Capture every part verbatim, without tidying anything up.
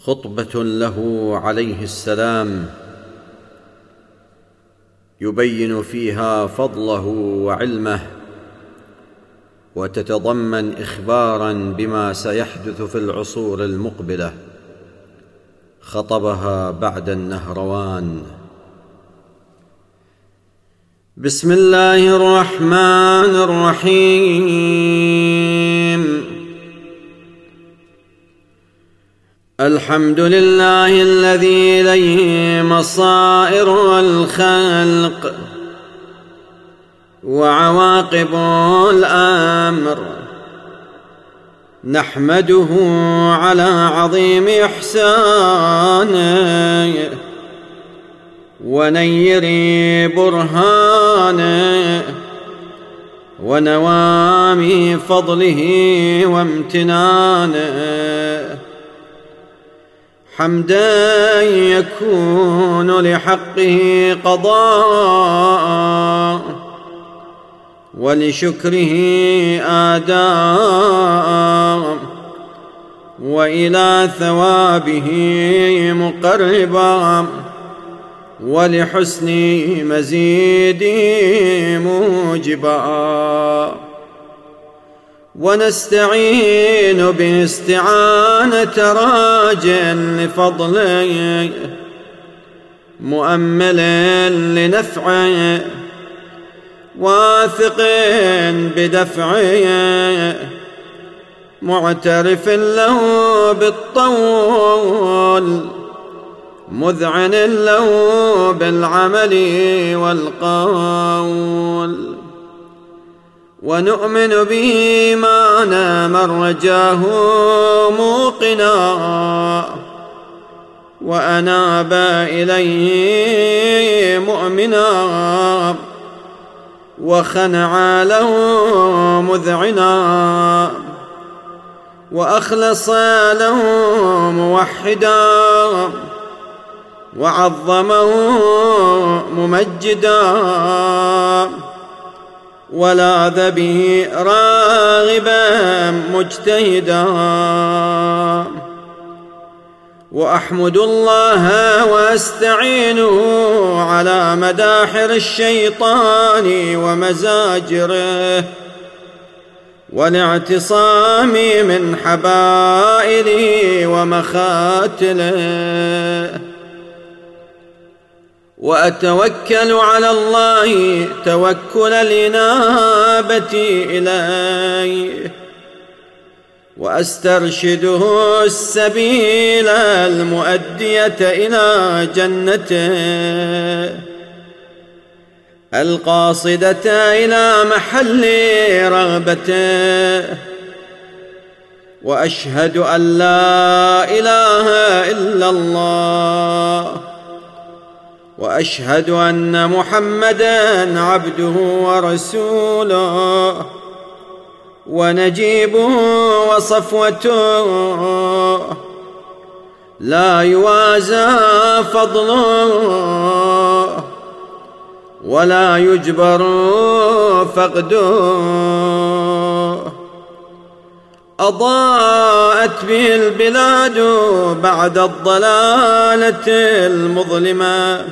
خطبة له عليه السلام يبين فيها فضله وعلمه، وتتضمن إخباراً بما سيحدث في العصور المقبلة. خطبها بعد النهروان. بسم الله الرحمن الرحيم. الحمد لله الذي إليه مصائر الخلق وعواقب الأمر، نحمده على عظيم إحسانه ونير برهانه ونوام فضله وامتنانه، حمدا يكون لحقه قضاء ولشكره آداء، وإلى ثوابه مقربا ولحسن مزيده موجبا. ونستعين باستعانة راج لفضله مؤمل لنفعه واثق بدفعه، معترف له بالطول مذعن له بالعمل والقول. ونؤمن به ما نام رجاه موقنا وأناب إليه مؤمنا، وخنع له مذعنا، وأخلص له موحدا، وعظمه ممجدا، ولاذ به راغبا مجتهدا. وأحمد الله وأستعينه على مداحر الشيطان ومزاجره والاعتصام من حبائله ومخاتله. وأتوكل على الله توكل الإنابة إليه، وأسترشده السبيل المؤدية إلى جنته القاصدة إلى محل رغبته. وأشهد أن لا إله إلا الله، وأشهد أن محمدًا عبده ورسوله ونجيبه وصفوته، لا يوازى فضله ولا يجبر فقده. أضاءت به البلاد بعد الضلالة المظلمة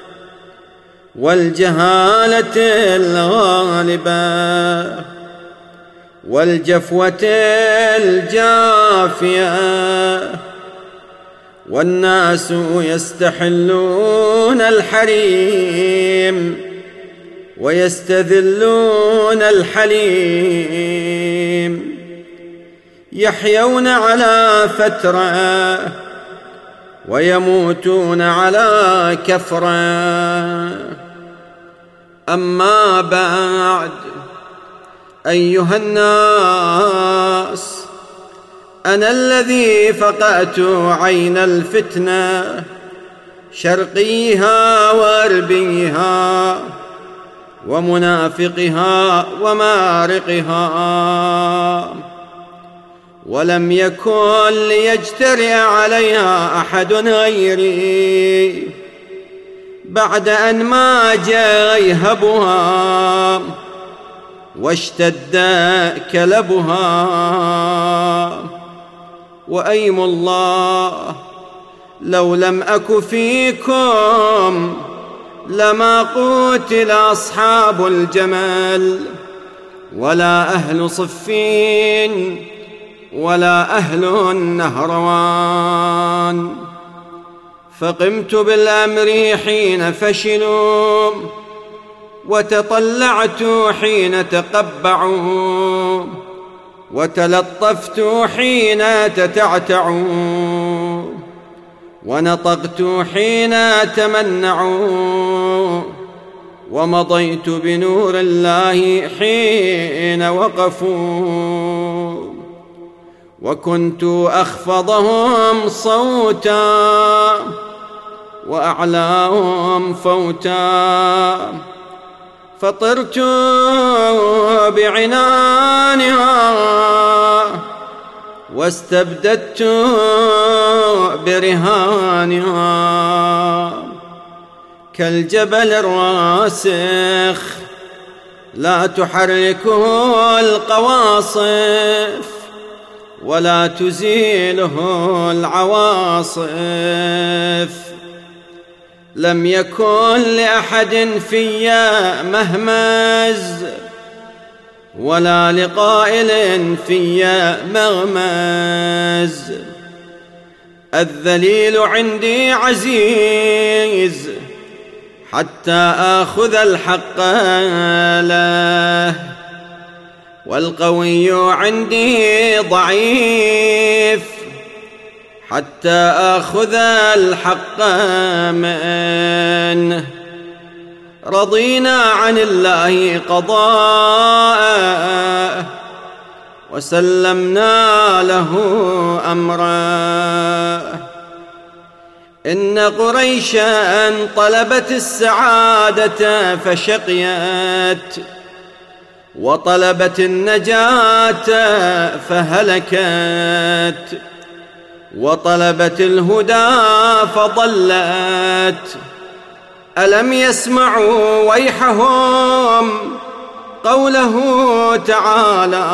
والجهالة الغالبة والجفوة الجافية، والناس يستحلون الحريم ويستذلون الحليم، يحيون على فترة ويموتون على كفرة. أما بعد، أيها الناس، أنا الذي فقأت عين الفتنة شرقيها وغربيها ومنافقها ومارقها، ولم يكن ليجترئ عليها أحد غيري بعد أن ماج غيهبها واشتد كلبها. وأيم الله لو لم أك فيكم لما قتل أصحاب الجمل، ولا أهل صفين، ولا أهل النهروان. فقمت بالأمر حين فشلوا، وتطلعت حين تقبعوا، وتلطفت حين تتعتعوا، ونطقت حين تمنعوا، ومضيت بنور الله حين وقفوا. وكنت أخفضهم صوتا وأعلاهم فوتا، فطرت بعنانها واستبددت برهانها. كالجبل الراسخ لا تحركه القواصف، ولا تزيله العواصف. لم يكن لأحد فيا مهمز، ولا لقائل فيا مغمز. الذليل عندي عزيز حتى آخذ الحق له، والقوي عندي ضعيف حتى آخذ الحق منه. رضينا عن الله قضاءه، وسلمنا له أمره. إن قريشا طلبت السعادة فشقيت، وطلبت النجاة فهلكت، وطلبت الهدى فضلت. ألم يسمعوا ويحهم قوله تعالى: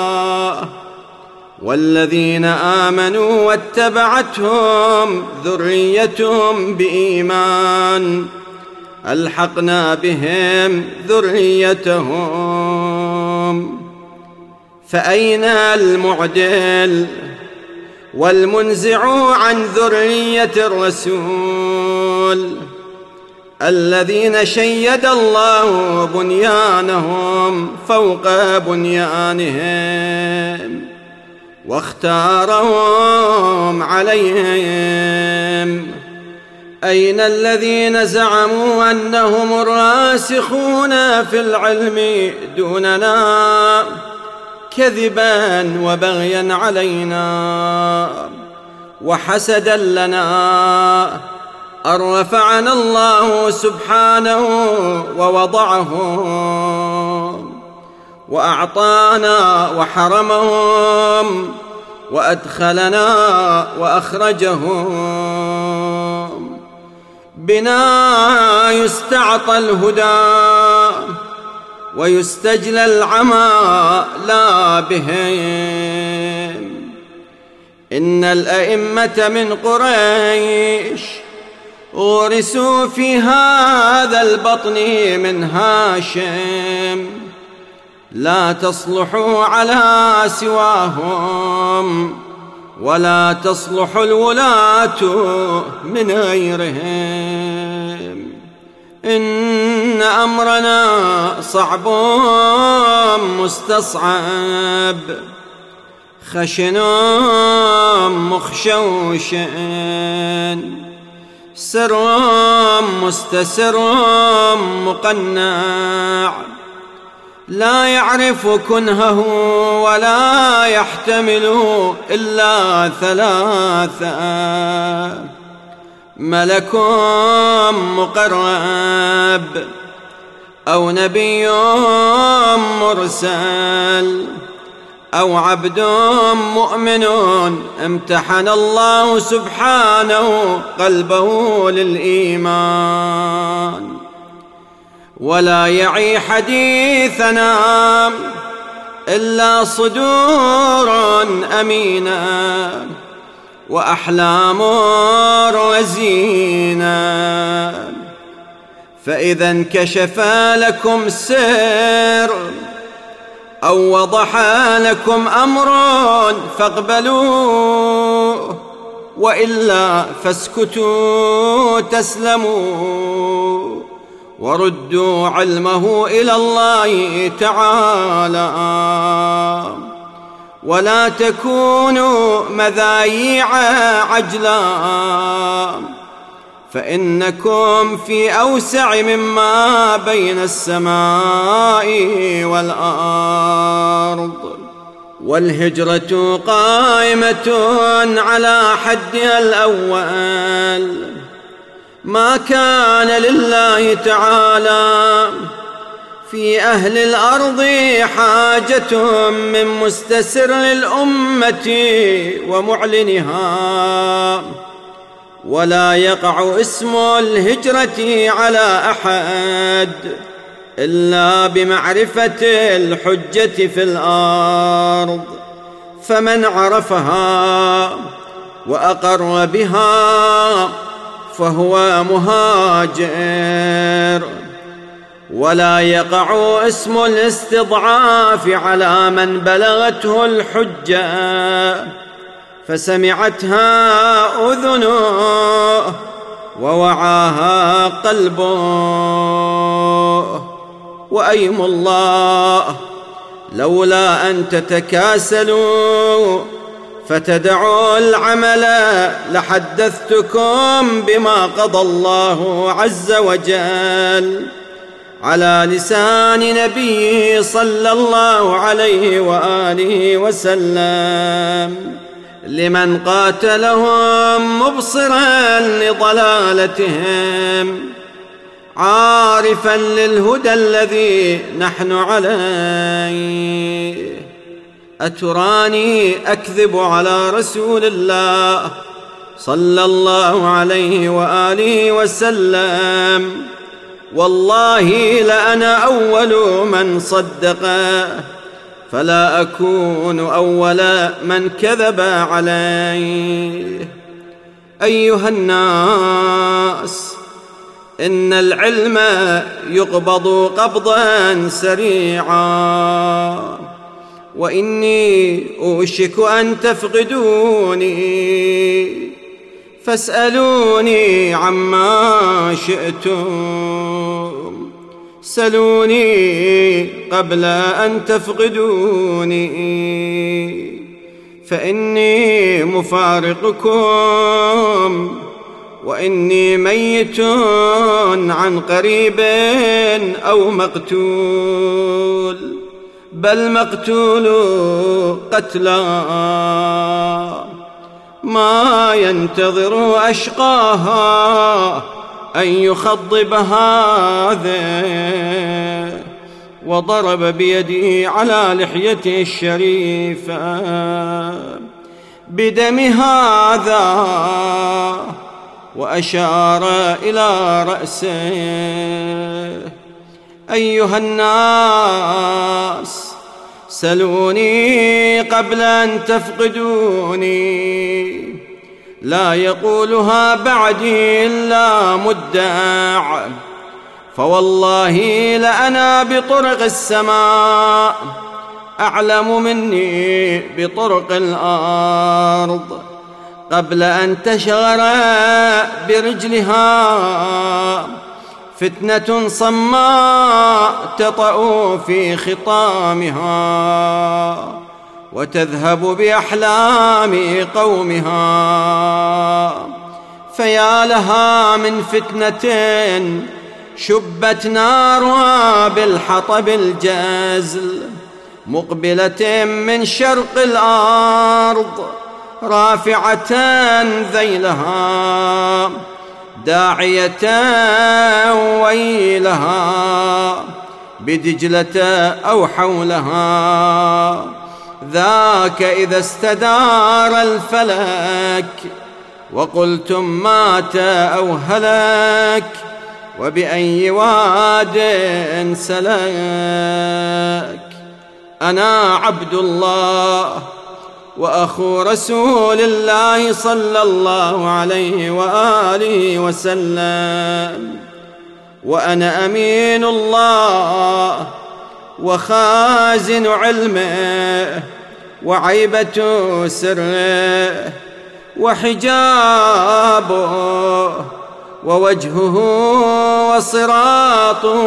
والذين آمنوا واتبعتهم ذريتهم بإيمان ألحقنا بهم ذريتهم. فأين المعدل والمنزع عن ذرية الرسول الذين شيد الله بنيانهم فوق بنيانهم واختارهم عليهم؟ أين الذين زعموا أنهم الراسخون في العلم دوننا كذبا وبغيا علينا وحسدا لنا؟ أن رفعنا الله سبحانه ووضعهم، وأعطانا وحرمهم، وأدخلنا وأخرجهم. بنا يستعطى الهدى ويستجلى العمى لا بهم. إن الأئمة من قريش غرسوا في هذا البطن من هاشم، لا تصلحوا على سواهم، ولا تصلح الولاة من غيرهم. إن أمرنا صعب مستصعب، خشن مخشوش، سر مستسر مقنع، لا يعرف كنهه ولا يحتمل إلا ثلاثة: ملك مقرب، أو نبي مرسل، أو عبد مؤمن امتحن الله سبحانه قلبه للإيمان. ولا يعي حديثنا إلا صدور أمينة، وأحلام رزينة. فإذا انكشف لكم سر أو وضح لكم أمر فاقبلوه، وإلا فاسكتوا تسلموا، وردوا علمه إلى الله تعالى، ولا تكونوا مذايع عجلا، فإنكم في أوسع مما بين السماء والأرض. والهجرة قائمة على حدها الأول. ما كان لله تعالى في أهل الأرض حاجة من مستسر للأمة ومعلنها، ولا يقع اسم الهجرة على أحد إلا بمعرفة الحجة في الأرض، فمن عرفها وأقر بها فهو مهاجر. ولا يقع اسم الاستضعاف على من بلغته الحجة فسمعتها أذنه ووعاها قلبه. وأيم الله لولا أن تتكاسلوا فتدعوا العمل لحدثتكم بما قضى الله عز وجل على لسان نبيه صلى الله عليه وآله وسلم لمن قاتلهم مبصرا لضلالتهم عارفا للهدى الذي نحن عليه. أتراني أكذب على رسول الله صلى الله عليه وآله وسلم؟ والله لأنا أول من صدقه، فلا أكون أول من كذب عليه. أيها الناس، إن العلم يقبض قبضا سريعا، وإني أوشك أن تفقدوني، فاسألوني عما شئتم، سلوني قبل أن تفقدوني، فإني مفارقكم وإني ميت عن قريب أو مقتول، بل مقتول قتلى. ما ينتظر أشقاها أن يخضب هذا، وضرب بيده على لحيته الشريفة بدم هذا، وأشار إلى رأسه. أيها الناس، سلوني قبل أن تفقدوني، لا يقولها بعدي إلا مدع، فوالله لأنا بطرق السماء أعلم مني بطرق الأرض، قبل أن تشغر برجلها فتنة صماء تطأ في خطامها وتذهب بأحلام قومها. فيا لها من فتنة شبت نارها بالحطب الجزل، مقبلة من شرق الأرض رافعة ذيلها داعية ويلها بدجلة أو حولها. ذاك إذا استدار الفلك وقلتم مات أو هلك، وبأي واد سلك. أنا عبد الله وأخو رسول الله صلى الله عليه وآله وسلم، وأنا أمين الله وخازن علمه وعيبة سره وحجابه ووجهه وصراطه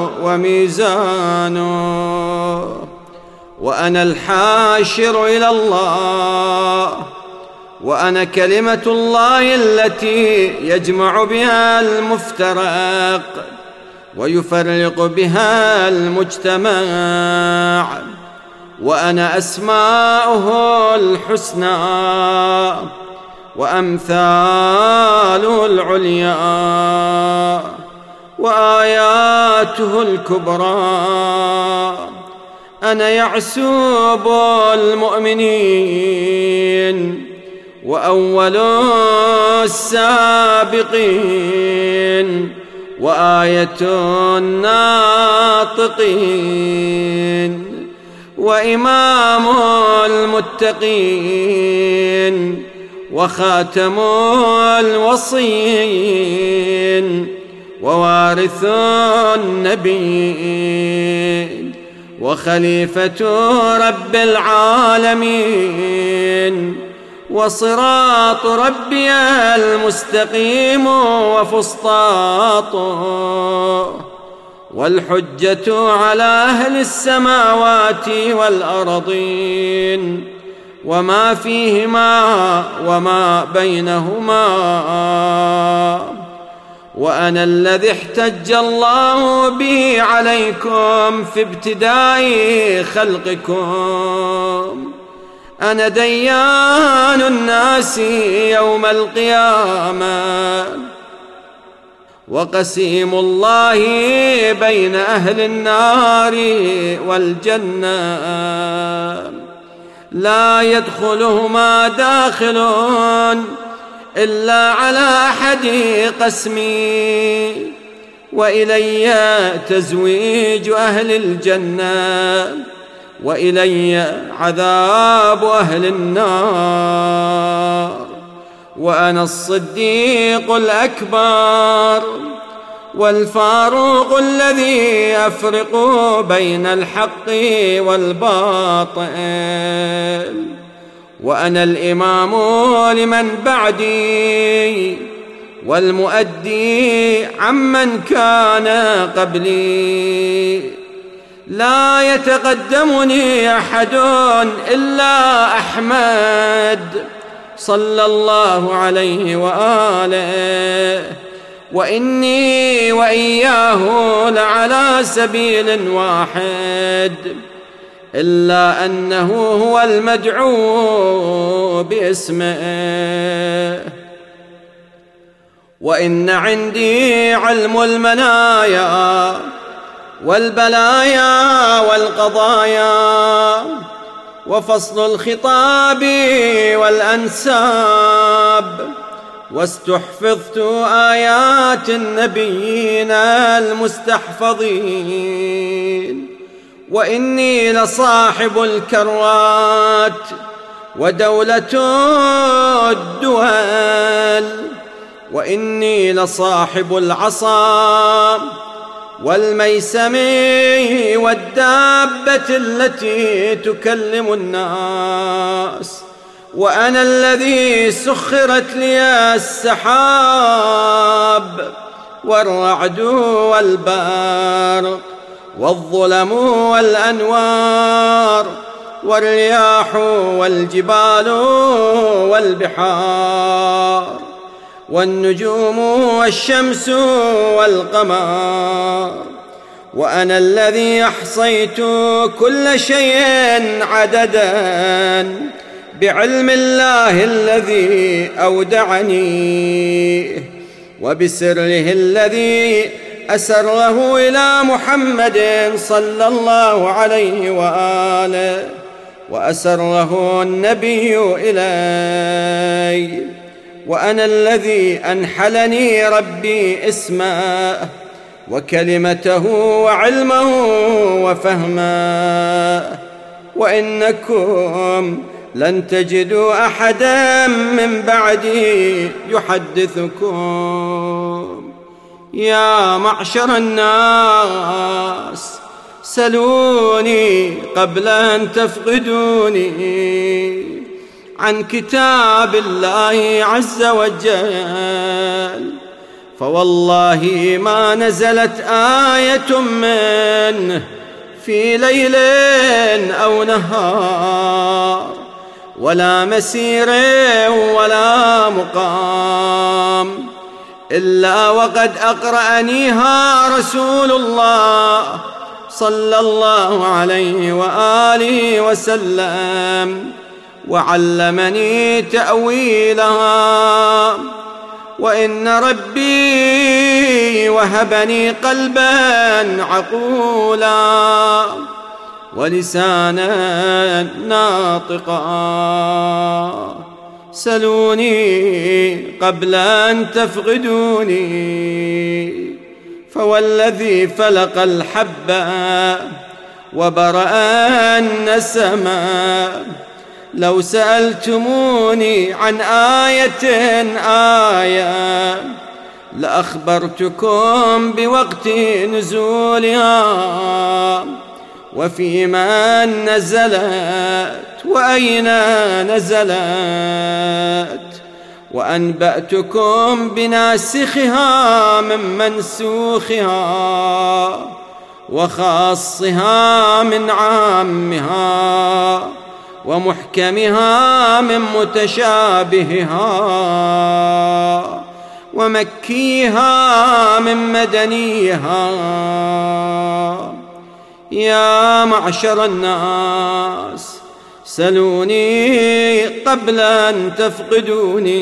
وميزانه، وأنا الحاشر إلى الله، وأنا كلمة الله التي يجمع بها المفترق ويفرق بها المجتمع، وأنا أسماؤه الحسنى وأمثاله العليا وآياته الكبرى. أنا يعسوب المؤمنين وأول السابقين وآية الناطقين وإمام المتقين وخاتم الوصيين ووارث النبيين وخليفة رب العالمين وصراط ربي المستقيم وفسطاطه، والحجة على أهل السماوات والأرضين وما فيهما وما بينهما. وأنا الذي احتج الله به عليكم في ابتداء خلقكم. أنا ديان الناس يوم القيامة وقسيم الله بين أهل النار والجنة، لا يدخلهما داخل إلا على أحد قسمي، وإلي تزويج أهل الجنة وإلي عذاب أهل النار. وأنا الصديق الأكبر والفاروق الذي أفرق بين الحق والباطل، وأنا الإمام لمن بعدي والمؤدي عمن كان قبلي. لا يتقدمني أحد إلا أحمد صلى الله عليه وآله، وإني وإياه لعلى سبيل واحد، إلا أنه هو المدعو باسمه. وإن عندي علم المنايا والبلايا والقضايا وفصل الخطاب والأنساب، واستحفظت آيات النبيين المستحفظين. وإني لصاحب الكروات ودولة الدول، وإني لصاحب العصا والميسم والدابة التي تكلم الناس. وأنا الذي سخرت لي السحاب والرعد والبرق والظلم والأنوار والرياح والجبال والبحار والنجوم والشمس والقمر. وأنا الذي أحصيت كل شيء عددا بعلم الله الذي أودعني، وبسره الذي أسره إلى محمد صلى الله عليه وآله، وأسره النبي إلي. وأنا الذي أنحلني ربي اسمه وكلمته وعلمه وفهمه. وإنكم لن تجدوا أحدا من بعدي يحدثكم. يا معشر الناس سلوني قبل أن تفقدوني عن كتاب الله عز وجل، فوالله ما نزلت آية منه في ليل أو نهار، ولا مسير ولا مقام، إلا وقد أقرأنيها رسول الله صلى الله عليه وآله وسلم، وعلمني تأويلها. وإن ربي وهبني قلبا عقولا ولسانا ناطقا، سلوني قبل أن تفقدوني. فوالذي فلق الحب وبرأ النسما، لو سألتموني عن آية آية لأخبرتكم بوقت نزولها وفي من نزلت وأين نزلت، وأنبأتكم بناسخها من منسوخها وخاصها من عامها ومحكمها من متشابهها ومكيها من مدنيها. يا معشر الناس سلوني قبل أن تفقدوني،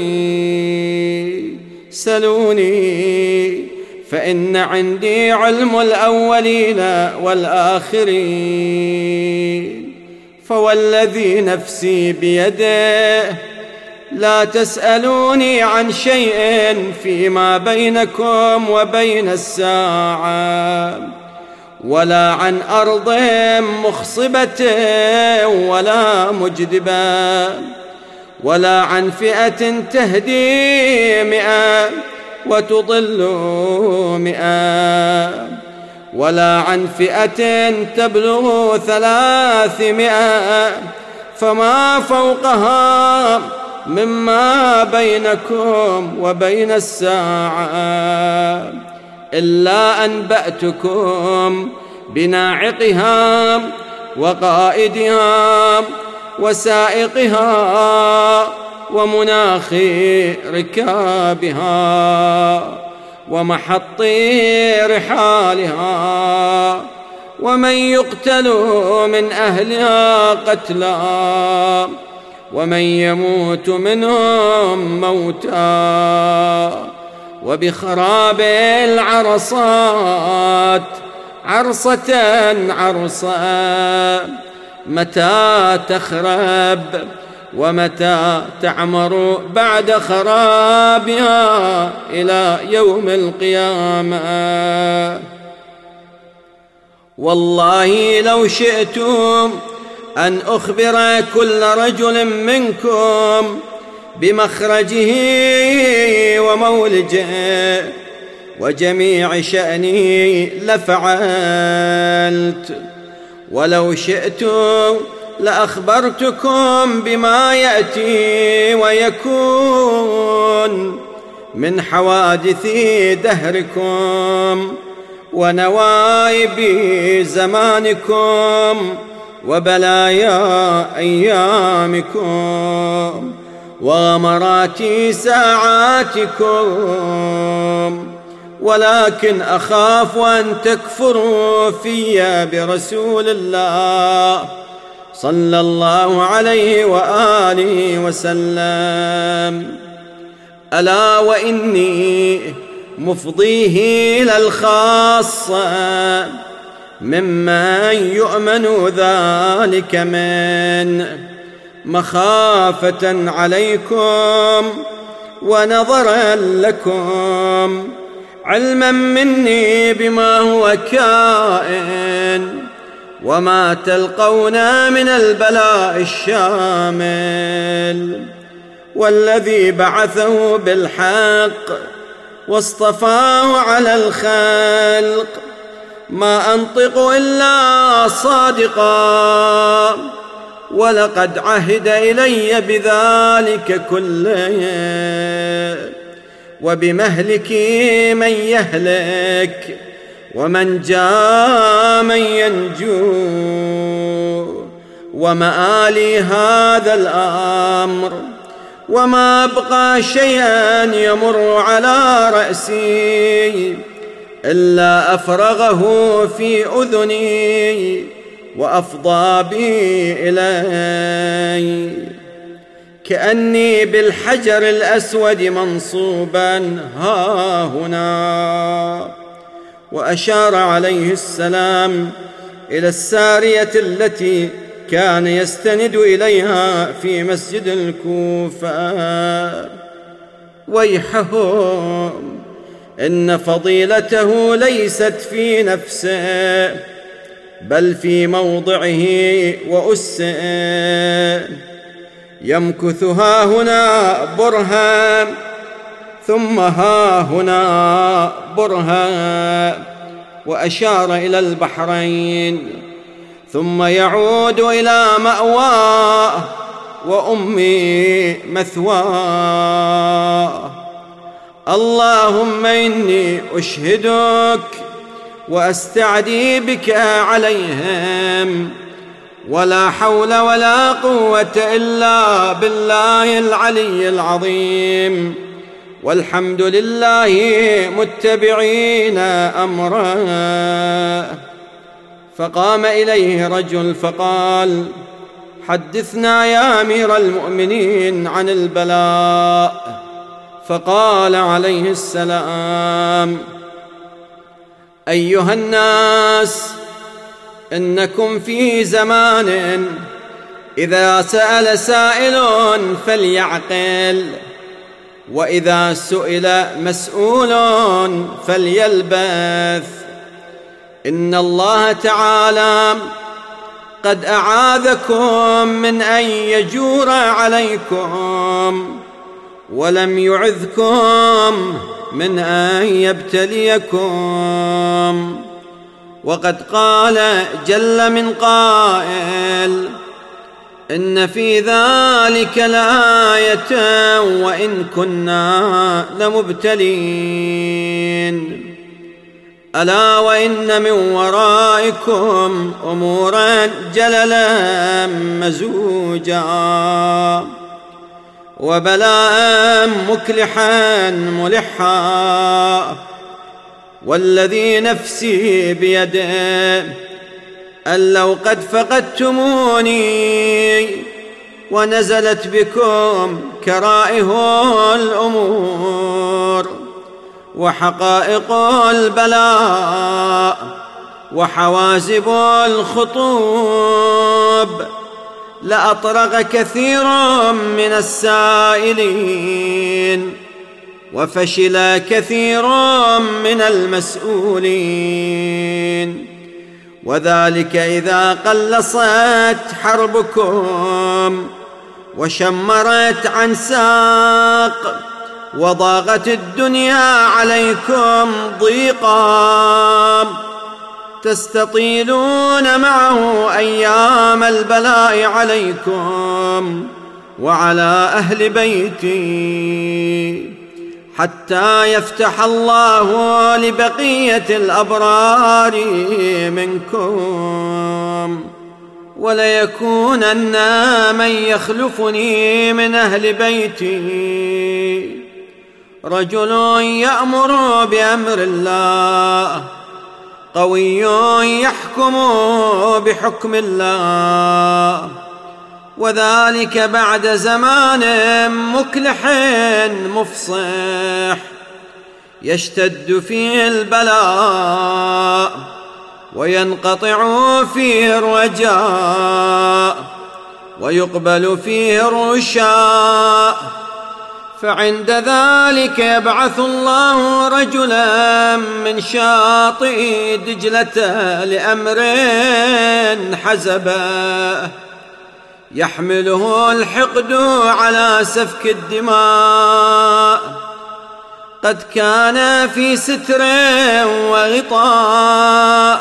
سلوني فإن عندي علم الأولين والآخرين. فوالذي نفسي بيده لا تسألوني عن شيء فيما بينكم وبين الساعة، ولا عن أرض مخصبة ولا مجدبة، ولا عن فئة تهدي مئة وتضل مئة، ولا عن فئة تبلغ ثلاثمائة فما فوقها مما بينكم وبين الساعة، إلا أنبأتكم بناعقها وقائدها وسائقها ومناخ ركابها ومحط رحالها، ومن يقتل من أهلها قتلا ومن يموت منهم موتا، وبخراب العرصات عرصة عرصة، متى تخرب ومتى تعمر بعد خرابها إلى يوم القيامة. والله لو شئتم أن أخبر كل رجل منكم بمخرجه ومولجه وجميع شأنه لفعلت، ولو شئتم لأخبرتكم بما يأتي ويكون من حوادث دهركم ونوائب زمانكم وبلايا أيامكم وغمرات ساعاتكم، ولكن أخاف أن تكفروا في برسول الله صلى الله عليه وآله وسلم. ألا وإني مفضيه إلى الخاصة ممن يؤمن ذلك من مخافة عليكم ونظرا لكم، علما مني بما هو كائن، وما تلقون من البلاء الشامل، والذي بعثه بالحق واصطفاه على الخلق، ما أنطق إلا صادقا، ولقد عهد إلي بذلك كله، وبمهلك من يهلك، ومن جاء من ينجو، ومآلي هذا الأمر، وما أبقى شيئا يمر على رأسي إلا أفرغه في أذني وأفضى بي إلي، كأني بالحجر الأسود منصوبا ها هنا. وأشار عليه السلام إلى السارية التي كان يستند إليها في مسجد الكوفة: ويحهم، إن فضيلته ليست في نفسه بل في موضعه وأسه، يمكث ها هنا برهة ثم ها هنا برهة، وأشار إلى البحرين، ثم يعود إلى مأواه وأمي مثواه. اللهم إني أشهدك وأستعدي بك عليهم، ولا حول ولا قوة إلا بالله العلي العظيم، والحمد لله متبعين أمره. فقام إليه رجل فقال: حدثنا يا أمير المؤمنين عن البلاء. فقال عليه السلام: أيها الناس، إنكم في زمان إذا سأل سائل فليعقل، وإذا سئل مسؤول فليلبث. إن الله تعالى قد أعاذكم من أن يجور عليكم، ولم يعذكم من أن يبتليكم. وقد قال جل من قائل: إن في ذلك لآية وإن كنا لمبتلين. ألا وإن من ورائكم أمورا جللا مزوجا، وبلاء مكلحا ملحا، والذي نفسي بيده أن لو قد فقدتموني ونزلت بكم كرائه الأمور وحقائق البلاء وحوازب الخطوب، لأطرق كثير من السائلين، وفشل كثير من المسؤولين. وذلك إذا قلصت حربكم وشمرت عن ساق، وضاقت الدنيا عليكم ضيقا، تستطيلون معه أيام البلاء عليكم وعلى أهل بيتي، حتى يفتح الله لبقية الأبرار منكم، وليكونن من يخلفني من أهل بيتي رجل يأمر بأمر الله، قوي يحكم بحكم الله، وذلك بعد زمان مكلح مفصح، يشتد فيه البلاء وينقطع فيه الرجاء ويقبل فيه الرشاء، فعند ذلك يبعث الله رجلا من شاطئ دجلة لأمر حزبه يحمله الحقد على سفك الدماء، قد كان في ستر وغطاء،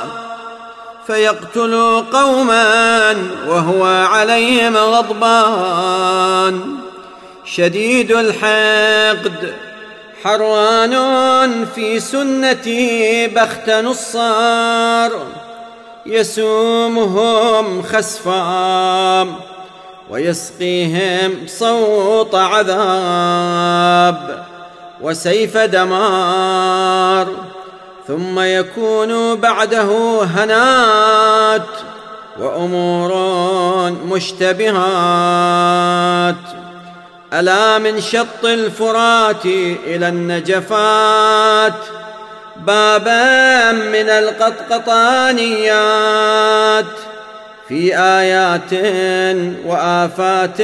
فيقتل قوما وهو عليهم غضبان شديد الحقد، حروان في سنة بخت نصار، يسومهم خسفا ويسقيهم صوت عذاب وسيف دمار، ثم يكون بعده هنات وأمور مشتبهات. ألا من شط الفرات إلى النجفات بابا من القطقطانيات، في آيات وآفات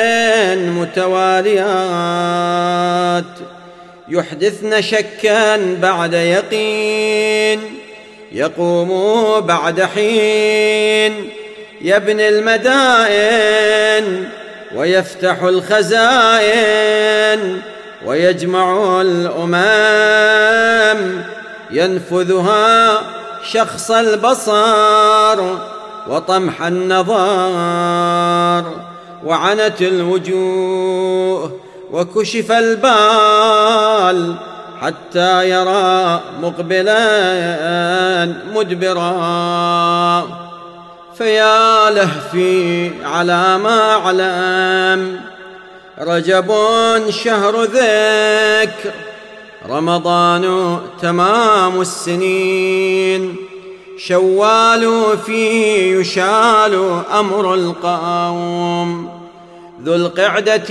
متواليات يحدثن شكا بعد يقين، يقوم بعد حين، يبني المدائن ويفتح الخزائن، ويجمع الأمم، ينفذها شخص البصر وطمح النظر، وعنت الوجوه وكشف البال، حتى يرى مقبلا مدبرا. فيا لهفي على ما أعلم، رجب شهر ذكر، رمضان تمام السنين، شوال فيه يشال أمر القوم، ذو القعدة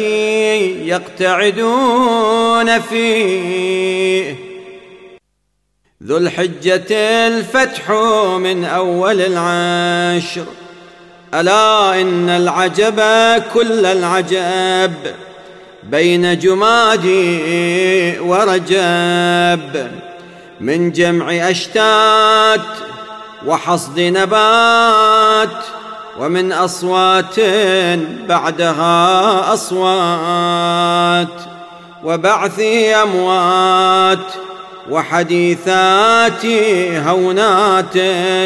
يقتعدون فيه، ذو الحجة الفتح من أول العشر. ألا إن العجب كل العجب بين جمادي ورجب، من جمع أشتات وحصد نبات، ومن أصوات بعدها أصوات، وبعث أموات، وحديثات هونات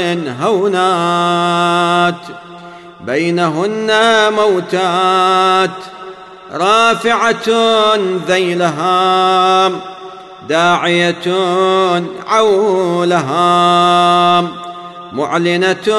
هونات، بينهن موتات، رافعة ذيلها، داعية عولها، معلنة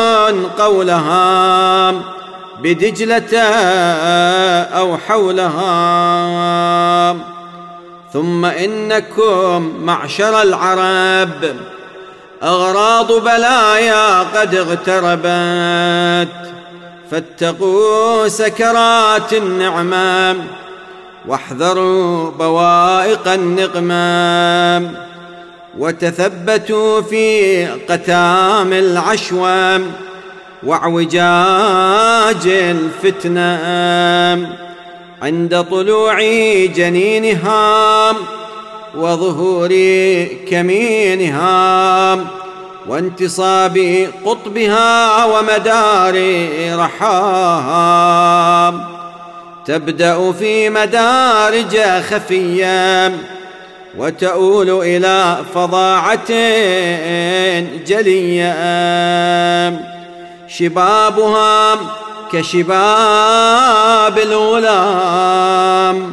قولها، بدجلة أو حولها. ثم إنكم معشر العرب أغراض بلايا قد اغتربت، فاتقوا سكرات النعمة واحذروا بوائق النقمة، وتثبتوا في قتام العشوة واعوجاج الفتنة، عند طلوع جنينها وظهور كمينها، وانتصاب قطبها ومدار رحاها، تبدأ في مدارج خفية وتؤول إلى فظاعة جلية، شبابها كشباب الغلام،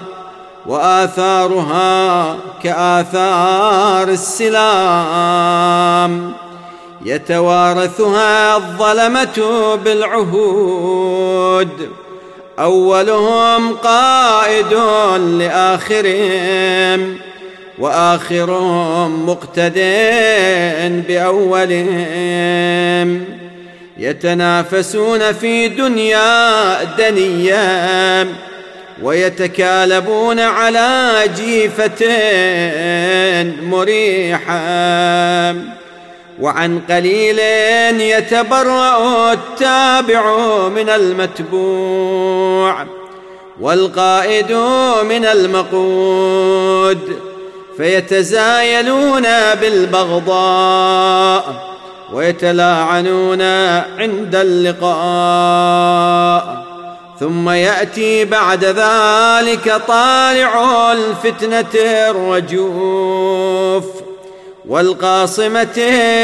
وآثارها كآثار السلام، يتوارثها الظلمة بالعهود، أولهم قائد لآخرهم، وآخرهم مقتد بأولهم، يتنافسون في دنيا دنيا، ويتكالبون على جيفة مريحة، وعن قليل يتبرأ التابع من المتبوع، والقائد من المقود، فيتزايلون بالبغضاء ويتلاعنون عند اللقاء. ثم يأتي بعد ذلك طالع الفتنة الرجوف والقاصمة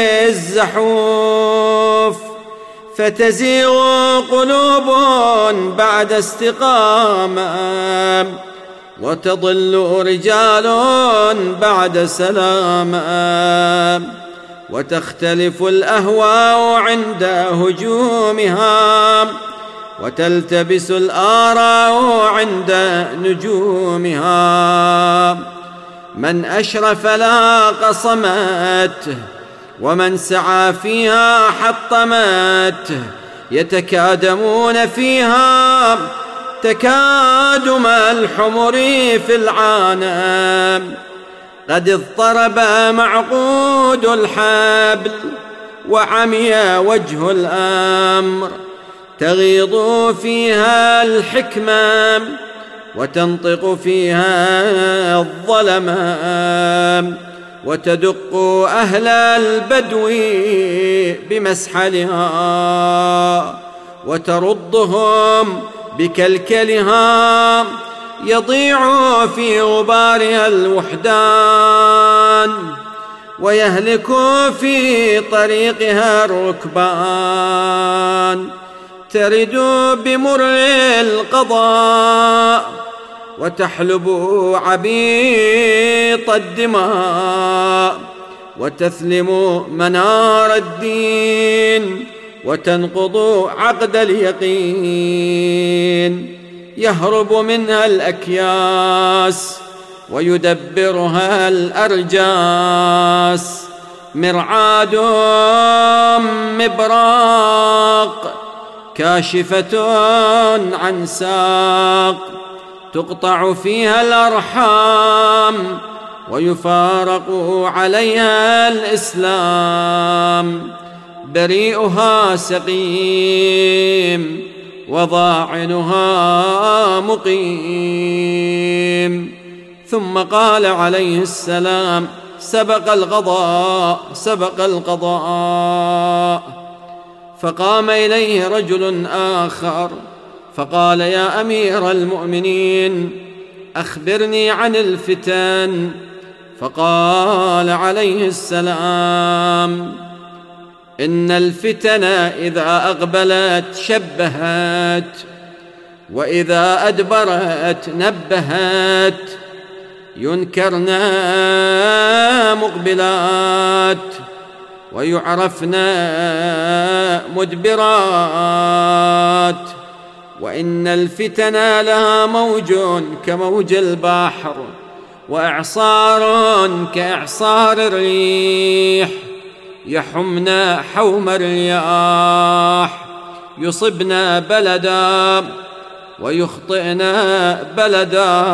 الزحوف، فتزيغ قلوب بعد استقامة، وتضل رجال بعد سلامة، وتختلف الأهواء عند هجومها، وتلتبس الآراء عند نجومها. من أشرف لها قصمته، ومن سعى فيها حطمته. يتكادمون فيها تكادم الحمر في العانام، قد اضطرب معقود الحبل وعمي وجه الأمر. تغيض فيها الحكمة وتنطق فيها الظلمة، وتدق أهل البدو بمسحلها، وتردهم بكلكلها. يضيع في غبارها الوحدان، ويهلك في طريقها الركبان. ترد بمر القضاء، وتحلب عبيط الدماء، وتثلم منار الدين، وتنقض عقد اليقين. يهرب منها الأكياس، ويدبرها الأرجاس. مرعاد مبراق، كاشفة عن ساق، تقطع فيها الأرحام، ويفارق عليها الإسلام. بريئها سقيم، وضاعنها مقيم. ثم قال عليه السلام: سبق القضاء، سبق القضاء. فقام إليه رجل آخر فقال: يا أمير المؤمنين، أخبرني عن الفتن. فقال عليه السلام: إن الفتن إذا أقبلت شبهت، وإذا أدبرت نبهت. ينكرن مقبلات، ويعرفن مدبرات. وإن الفتن لها موج كموج البحر، وإعصار كإعصار الريح. يحمن حوم الرياح، يصبن بلدا ويخطئن بلدا.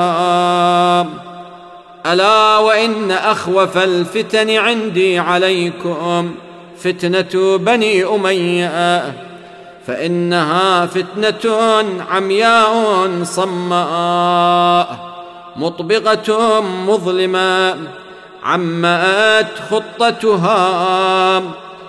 ألا وإن أخوف الفتن عندي عليكم فتنة بني أمية، فإنها فتنة عمياء صماء، مطبقة مظلمة، عمأت خطتها،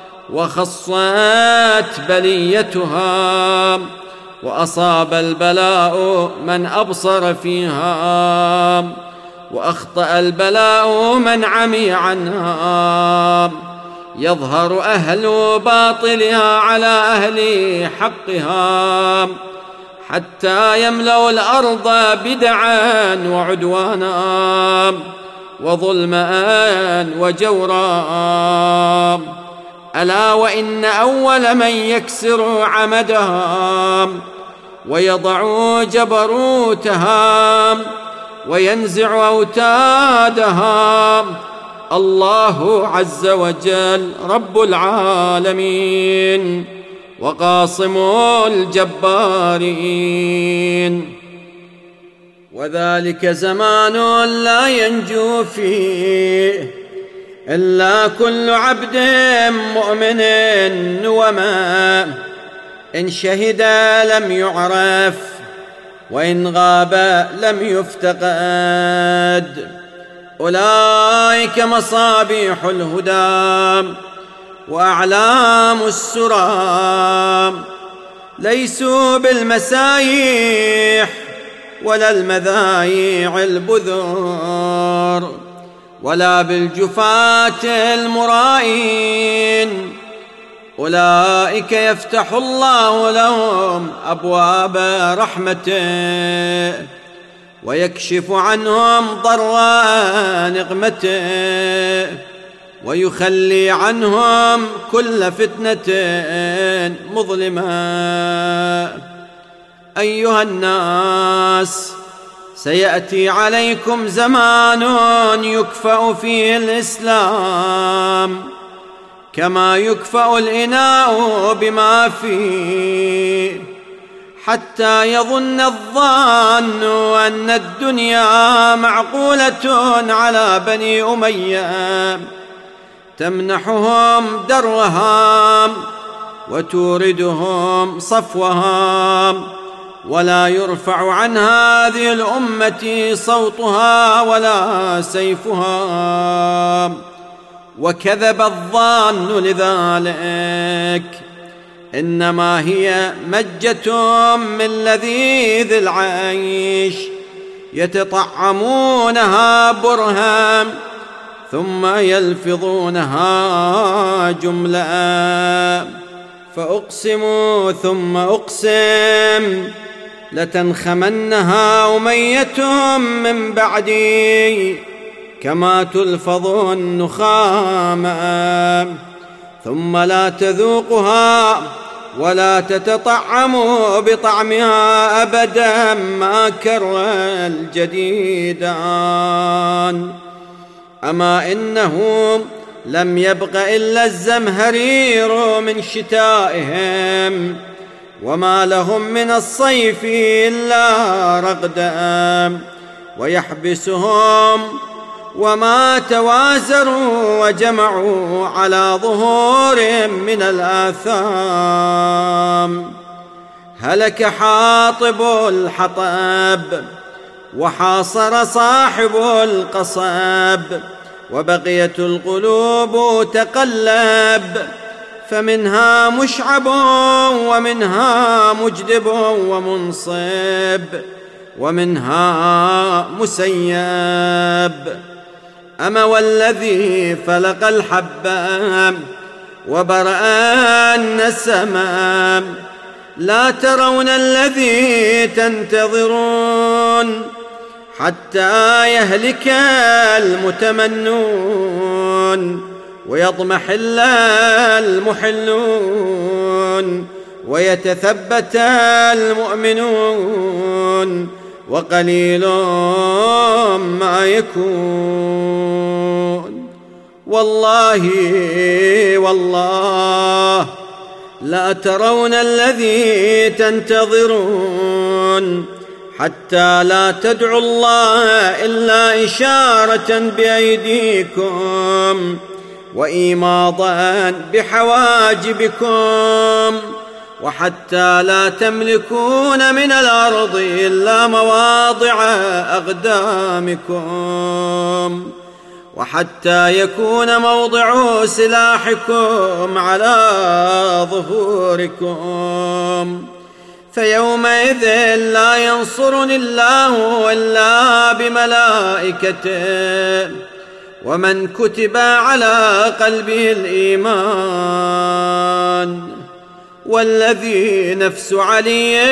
وخصت بليتها، وأصاب البلاء من أبصر فيها، وأخطأ البلاء من عمي عنها. يظهر أهل باطلها على أهل حقها، حتى يملأ الأرض بدعا وعدوانا، وظلما وجورا. ألا وإن أول من يكسر عمدها، ويضع جبروتها، وينزع أوتادها الله عز وجل رب العالمين، وقاصم الجبارين. وذلك زمان لا ينجو فيه إلا كل عبد مؤمن، وما إن شهد لم يعرف، وإن غاب لم يفتقد. أولئك مصابيح الهدى وأعلام السرى، ليسوا بالمسايح ولا المذايع البذور، ولا بالجفاة المرائين. أولئك يفتح الله لهم أبواب رحمته، ويكشف عنهم ضراء نقمته، ويخلي عنهم كل فتنة مظلمة. أيها الناس، سيأتي عليكم زمان يكفأ فيه الإسلام كما يكفأ الإناء بما فيه، حتى يظن الظان أن الدنيا معقولة على بني أمية، تمنحهم درها وتوردهم صفوها، ولا يرفع عن هذه الأمة صوتها ولا سيفها. وكذب الظان لذلك، إنما هي مجة من لذيذ العيش يتطعمونها برها ثم يلفظونها جملة. فأقسم ثم أقسم لتنخمنها أمية من بعدي كما تلفظ النخام، ثم لا تذوقها ولا تتطعم بطعمها أبدا ما كر الجديدان. أما إنه لم يبق إلا الزمهرير من شتائهم، وما لهم من الصيف إلا رغدا، ويحبسهم وما توازروا وجمعوا على ظهور من الآثام. هلك حاطب الحطب، وحاصر صاحب القصب، وبقيت القلوب تقلب، فمنها مشعب ومنها مجدب ومنصب، ومنها مسيب. أما والذي فلق الحب وبرأ النسم، لا ترون الذي تنتظرون حتى يهلك المتمنون، ويضمحل المحلون، ويتثبت المؤمنون، وقليل ما يكون. والله والله لا ترون الذي تنتظرون حتى لا تدعوا الله إلا إشارة بأيديكم وإيماضا بحواجبكم، وحتى لا تملكون من الأرض إلا مواضع أقدامكم، وحتى يكون موضع سلاحكم على ظهوركم. فيومئذ لا ينصرني الله إلا بملائكته، ومن كتب على قلبه الإيمان. والذي نفس علي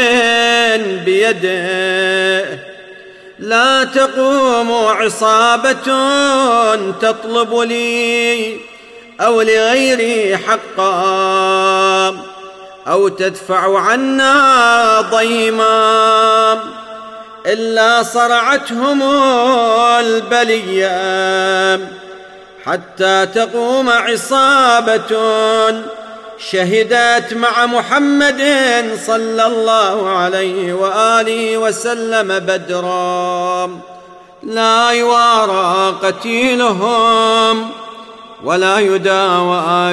بيده لا تقوم عصابة تطلب لي أو لغيري حقا، أو تدفع عنا ضيما، إلا صرعتهم البلية، حتى تقوم عصابة شهدت مع محمد صلى الله عليه وآله وسلم بدرا، لا يوارى قتيلهم ولا يداوى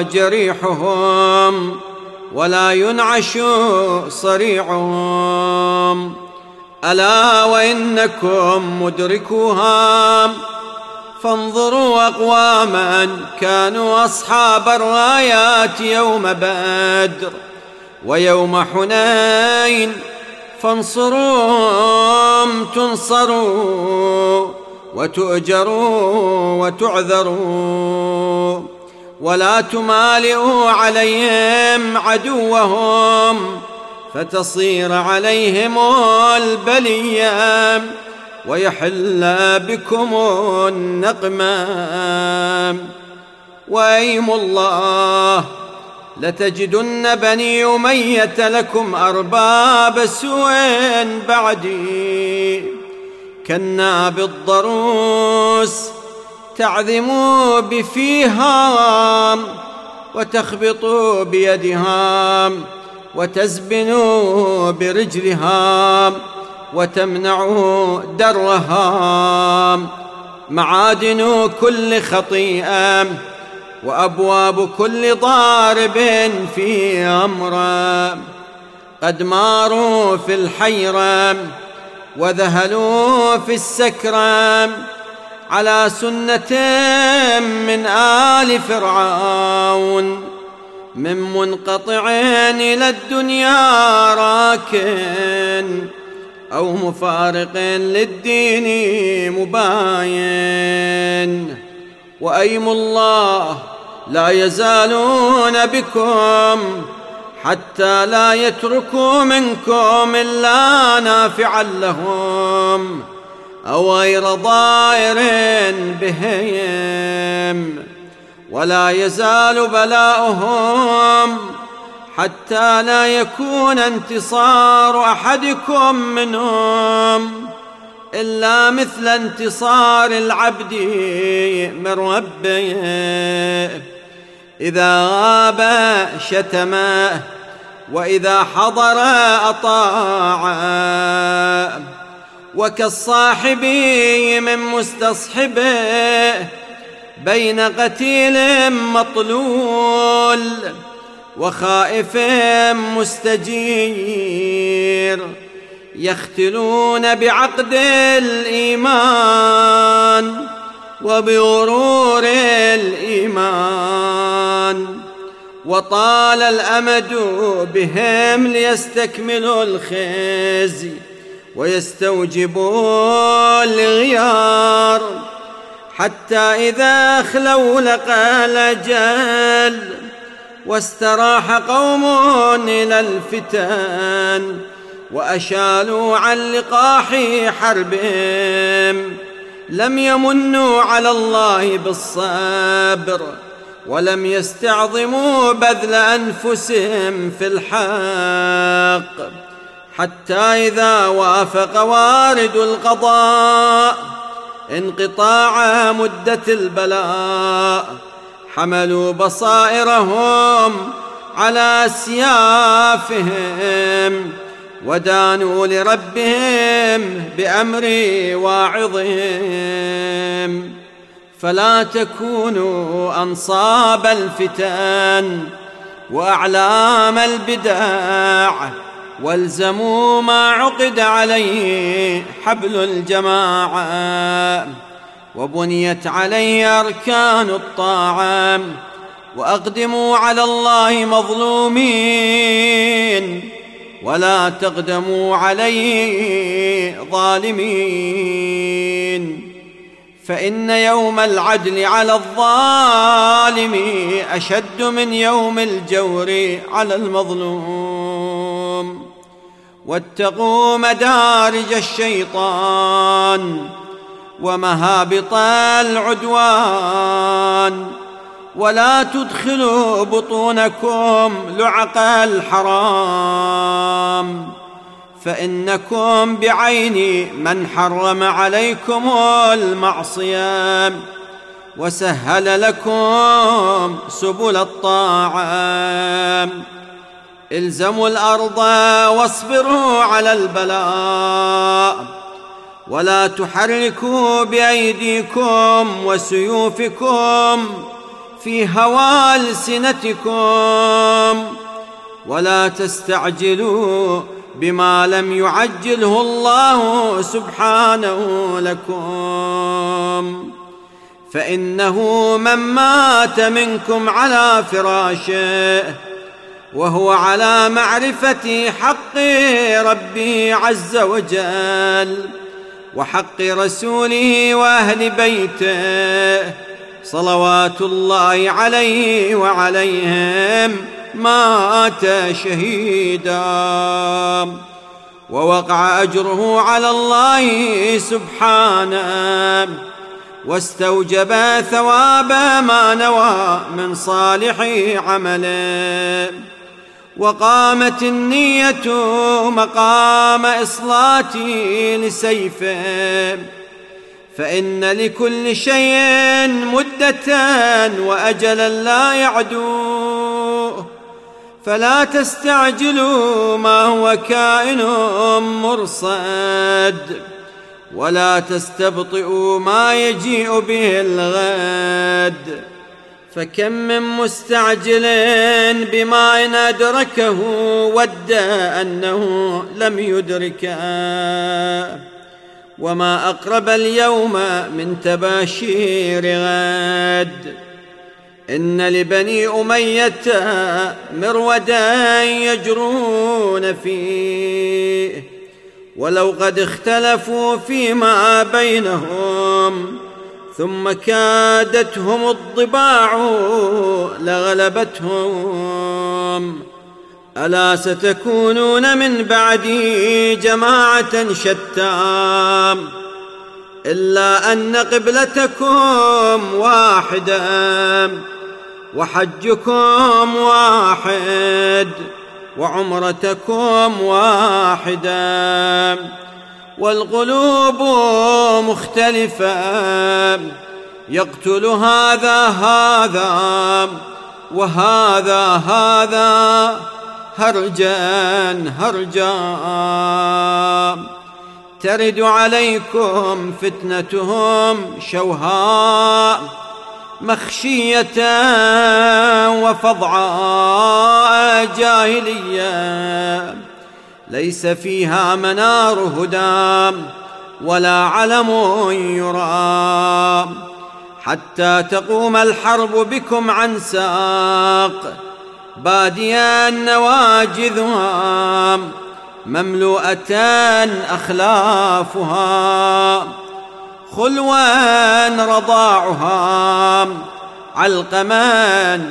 جريحهم ولا ينعش صريعهم. ألا وإنكم مدركوها. فانظروا أقواما كانوا أصحاب الرايات يوم بدر ويوم حنين، فانصروهم تنصروا وتؤجروا وتعذروا، ولا تمالئوا عليهم عدوهم فتصير عليهم البلية ويحل بكم النقمة. وأيم الله لتجدن بني أمية لكم أرباب سوء بعدي كالناب الضروس، تعذموا بفيها وتخبطوا بيدها وتزبنوا برجلها وتمنعوا درها، معادن كل خطيئة وأبواب كل ضارب في أمره. قد ماروا في الحيرة وذهلوا في السكرة على سنة من آل فرعون، من منقطع إلى الدنيا راكن أو مفارق للدين مباين. وأيم الله لا يزالون بكم حتى لا يتركوا منكم إلا نافعا لهم أو غير ضائر بهم، ولا يزال بلاؤهم حتى لا يكون انتصار أحدكم منهم إلا مثل انتصار العبد من ربه، إذا غاب شتمه وإذا حضر أطاعه، وكالصاحب من مستصحبه بين قتيل مطلول وخائف مستجير، يختلون بعقد الإيمان وبغرور الإيمان، وطال الأمد بهم ليستكملوا الخزي ويستوجبوا الغيار، حتى إذا أخلوا لقى الأجل واستراح قوم إلى الفتن وأشالوا عن لقاح حربهم، لم يمنوا على الله بالصبر ولم يستعظموا بذل أنفسهم في الحق، حتى إذا وافق وارد القضاء انقطاع مدة البلاء حملوا بصائرهم على أسيافهم ودانوا لربهم بأمر واعظهم. فلا تكونوا أنصاب الفتن وأعلام البدع، والزموا ما عقد عليه حبل الجماعة وبنيت عليه أركان الطاعة، وأقدموا على الله مظلومين ولا تقدموا عليه ظالمين، فإن يوم العدل على الظالم أشد من يوم الجور على المظلوم. واتقوا مدارج الشيطان ومهابط العدوان، ولا تدخلوا بطونكم لعق الحرام، فإنكم بعين من حرم عليكم المعصية وسهل لكم سبل الطاعة. الزموا الأرض واصبروا على البلاء، ولا تحركوا بأيديكم وسيوفكم في هوى ألسنتكم، ولا تستعجلوا بما لم يعجله الله سبحانه لكم. فإنه من مات منكم على فراشه وهو على معرفة حق ربه عز وجل وحق رسوله وأهل بيته صلوات الله عليه وعليهم مات شهيدا، ووقع أجره على الله سبحانه، واستوجب ثواب ما نوى من صالح عمله. وقامت النية مقام إصلاتي لسيفه، فإن لكل شيء مدة وأجلا لا يعدوه، فلا تستعجلوا ما هو كائن مرصد، ولا تستبطئوا ما يجيء به الغد. فكم من مستعجل بما إن أدركه ود أنه لم يدركه، وما أقرب اليوم من تباشير غد. إن لبني أمية مرودا يجرون فيه، ولو قد اختلفوا فيما بينهم ثم كادتهم الضباع لغلبتهم. ألا ستكونون من بعدي جماعة شتى، إلا أن قبلتكم واحدة، وحجكم واحد، وعمرتكم واحدة، والقلوب مختلفة، يقتل هذا هذا، وهذا هذا هرجا هرجا. ترد عليكم فتنتهم شوهاء مخشية وفظعاء جاهلية، ليس فيها منار هدى ولا علم يرى، حتى تقوم الحرب بكم عن ساق، باديا نواجذها مملوءة أخلافها، خلوا رضاعها، علقما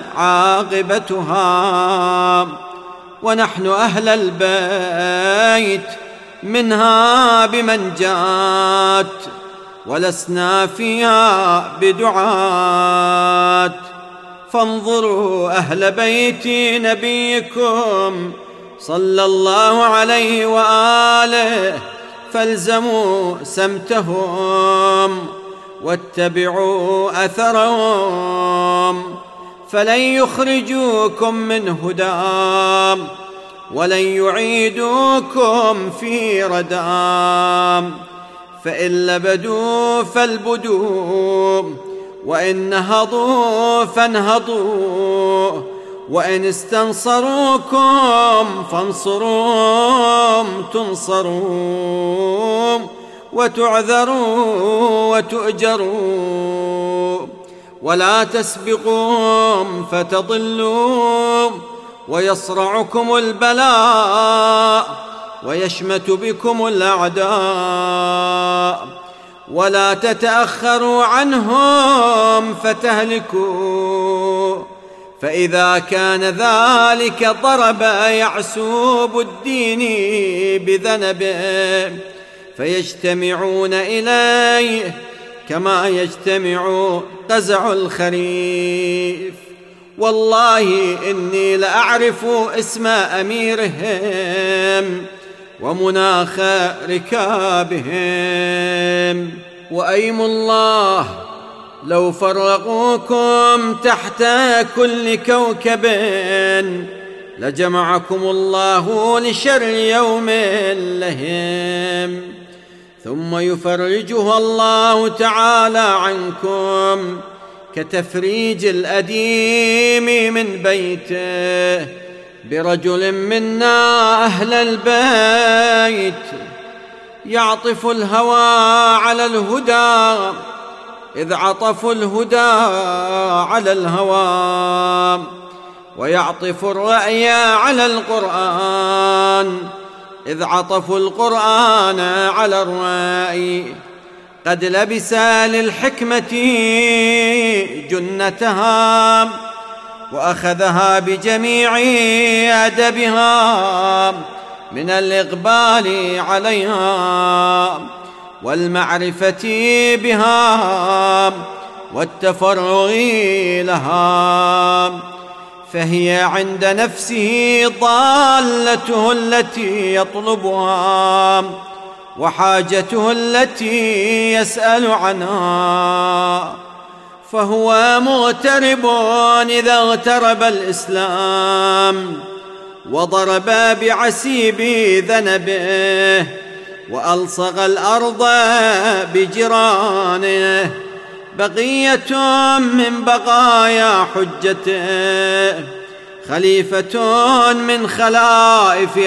عاقبتها. ونحن أهل البيت منها بمنجات، ولسنا فيها بدعات. فانظروا أهل بيت نبيكم صلى الله عليه وآله، فالزموا سمتهم واتبعوا أثرهم، فلن يخرجوكم من هدام، ولن يعيدوكم في ردام. فإن لبدوا فالبدوا، وإن نهضوا فانهضوا، وإن استنصروكم فانصروهم تنصروا، وتعذروا وتؤجروا. ولا تسبقوهم فتضلوا، ويصرعكم البلاء، ويشمت بكم الأعداء. ولا تتأخروا عنهم فتهلكوا، فإذا كان ذلك ضرب يعسوب الدين بذنبه، فيجتمعون إليه كما يجتمع قزع الخريف. والله إني لأعرف اسم أميرهم ومناخ ركابهم. وأيم الله لو فرقوكم تحت كل كوكب لجمعكم الله لشر يوم لهم، ثم يفرجها الله تعالى عنكم كتفريج الأديم من بيته برجل منا أهل البيت يعطف الهوى على الهدى إذ عطفوا الهدى على الهوى، ويعطف الرأي على القرآن إذ عطفوا القرآن على الرأي. قد لبس للحكمة جنتها وأخذها بجميع أدبها من الإقبال عليها والمعرفة بها والتفرغ لها، فهي عند نفسه ضالته التي يطلبها وحاجته التي يسأل عنها. فهو مغترب إذا اغترب الإسلام وضرب بعسيب ذنبه وألصق الأرض بجرانه، بقية من بقايا حجته، خليفة من خلائف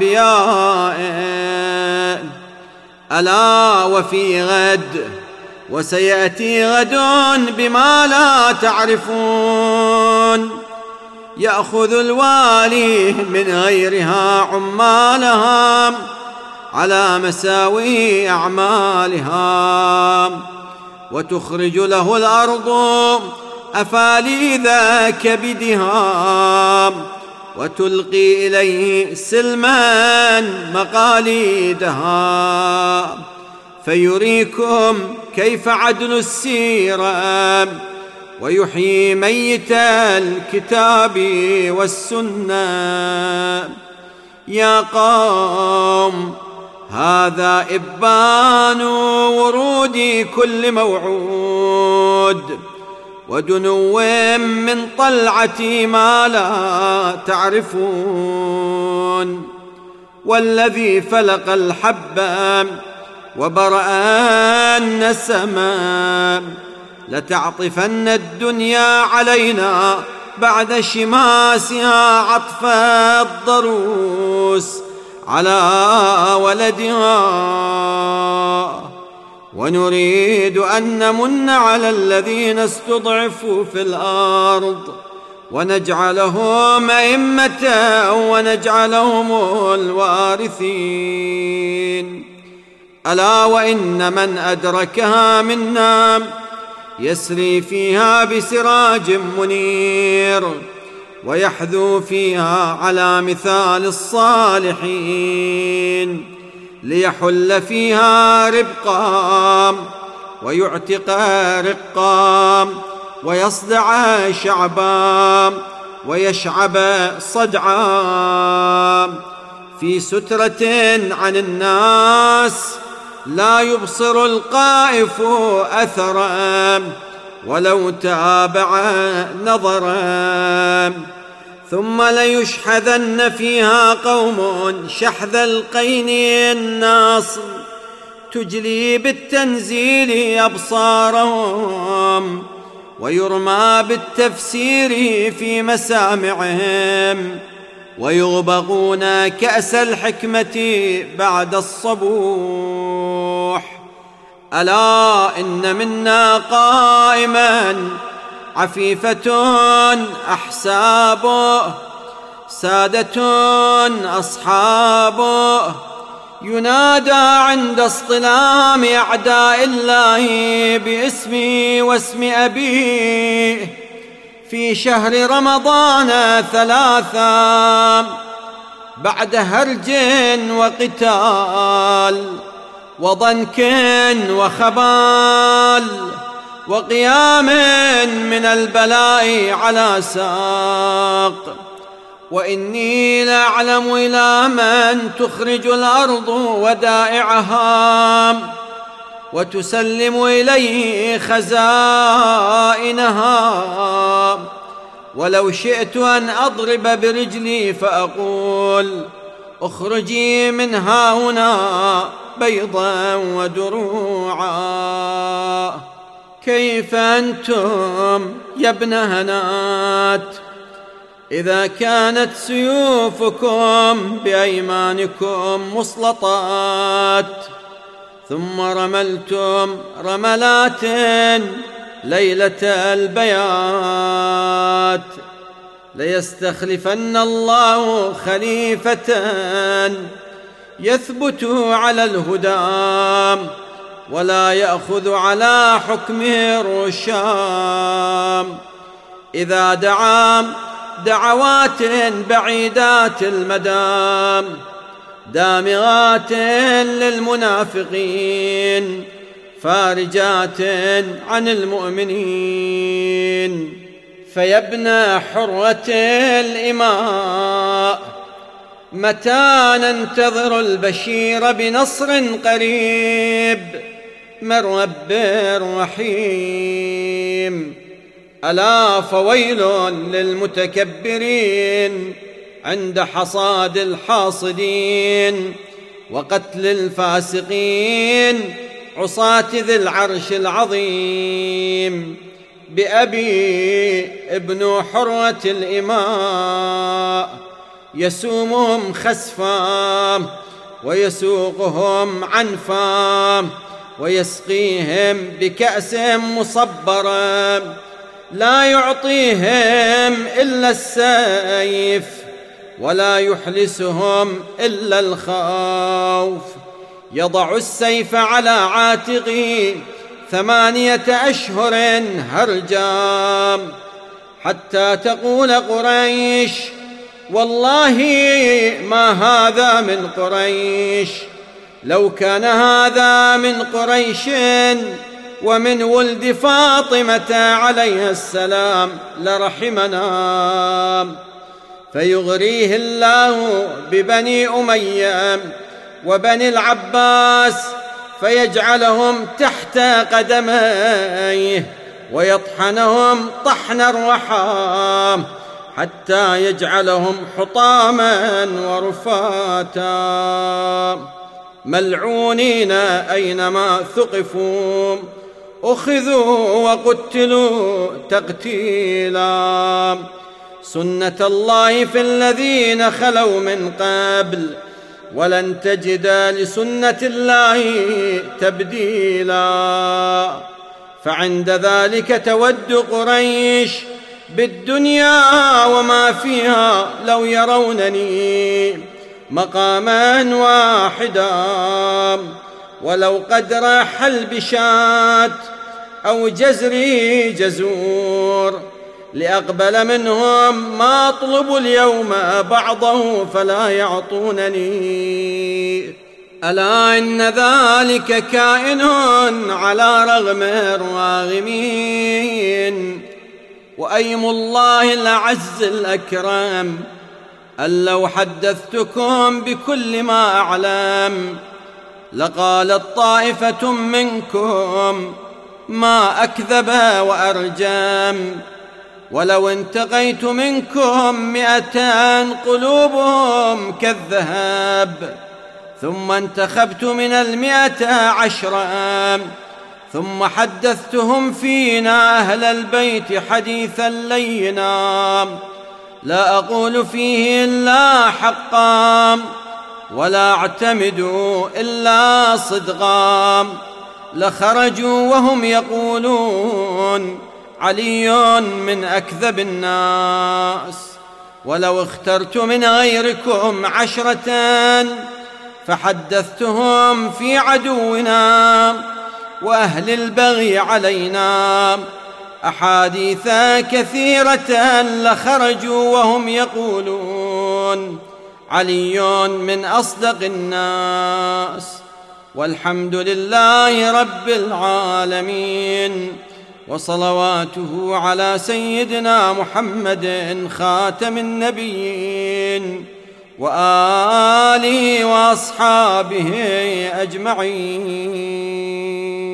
أنبيائه. ألا وفي غد وسيأتي غد بما لا تعرفون، يأخذ الوالي من غيرها عمالها على مساوي أعمالها، وتخرج له الأرض أفاليذ كبدها وتلقي إليه سلما مقاليدها، فيريكم كيف عدل السيرة ويحيي ميت الكتاب والسنة. يا قوم هذا إبان ورود كل موعود ودنو من طلعة ما لا تعرفون، والذي فلق الحب وبرأ النسما لتعطفن الدنيا علينا بعد شماسها عطف الضروس على ولدها، ونريد أن نمن على الذين استضعفوا في الأرض ونجعلهم أئمة ونجعلهم الوارثين. ألا وإن من أدركها منا يسري فيها بسراج منير ويحذو فيها على مثال الصالحين، ليحل فيها ربقا ويعتق رقا ويصدع شعبا ويشعب صدعا في سترة عن الناس لا يبصر القائف أثرا ولو تابع نظرا، ثم ليشحذن فيها قوم شحذ القين الناصر تجلي بالتنزيل أبصارهم ويرمى بالتفسير في مسامعهم ويغبغون كأس الحكمة بعد الصبوح. ألا إن منا قائما عفيفة أحسابه سادة أصحابه ينادى عند اصطلام أعداء الله باسمي واسم أبيه في شهر رمضان ثلاثا بعد هرج وقتال وضنك وخبال وقيام من البلاء على ساق. وإني لأعلم إلى من تخرج الأرض ودائعها وتسلم إليه خزائنها، ولو شئت أن أضرب برجلي فأقول اخرجي من هنا بيضا ودروعا. كيف أنتم يا ابن هنات إذا كانت سيوفكم بأيمانكم مسلطات ثم رملتم رملات ليلة البيات ليستخلفن الله خليفة يثبت على الهدى ولا يأخذ على حكمه الرشام. إذا دعا دعوات بعيدات المدى دامغات للمنافقين فارجات عن المؤمنين. فيا ابن حرة الإماء متى ننتظر البشير بنصر قريب من رب رحيم؟ ألا فويل للمتكبرين عند حصاد الحاصدين وقتل الفاسقين عصاة ذي العرش العظيم. بأبي ابن حرة الإماء يسومهم خسفا ويسوقهم عنفا ويسقيهم بكأس مصبرا لا يعطيهم إلا السيف ولا يحلسهم إلا الخوف. يضع السيف على عاتقه ثمانية أشهر هرجا حتى تقول قريش والله ما هذا من قريش، لو كان هذا من قريش ومن ولد فاطمة عليها السلام لرحمنا. فيغريه الله ببني أمية وبني العباس فيجعلهم تحت قدميه ويطحنهم طحن الرحام حتى يجعلهم حطاما ورفاتا. ملعونين أينما ثقفوا أخذوا وقتلوا تقتيلا. سنة الله في الذين خلوا من قبل ولن تجد لسنة الله تبديلا. فعند ذلك تود قريش بالدنيا وما فيها لو يرونني مقاما واحدا، ولو قدر حلب شاة أو جزري جزور لأقبل منهم ما أطلب اليوم بعضه فلا يعطونني. ألا إن ذلك كائن على رغم الراغمين. وأيم الله الأعز الأكرم أن لو حدثتكم بكل ما أعلم لقالت طائفة منكم ما أكذب وأرجم، ولو انتقيت منكم مئتان قلوبهم كالذهب ثم انتخبت من المئة عشرا ثم حدثتهم فينا أهل البيت حديثا لينا لا أقول فيه إلا حقا ولا أعتمد إلا صدقا لخرجوا وهم يقولون علي من أكذب الناس. ولو اخترت من غيركم عشرة فحدثتهم في عدونا وأهل البغي علينا أحاديث كثيرة لخرجوا وهم يقولون علي من أصدق الناس. والحمد لله رب العالمين وصلواته على سيدنا محمد خاتم النبيين وآله وأصحابه أجمعين.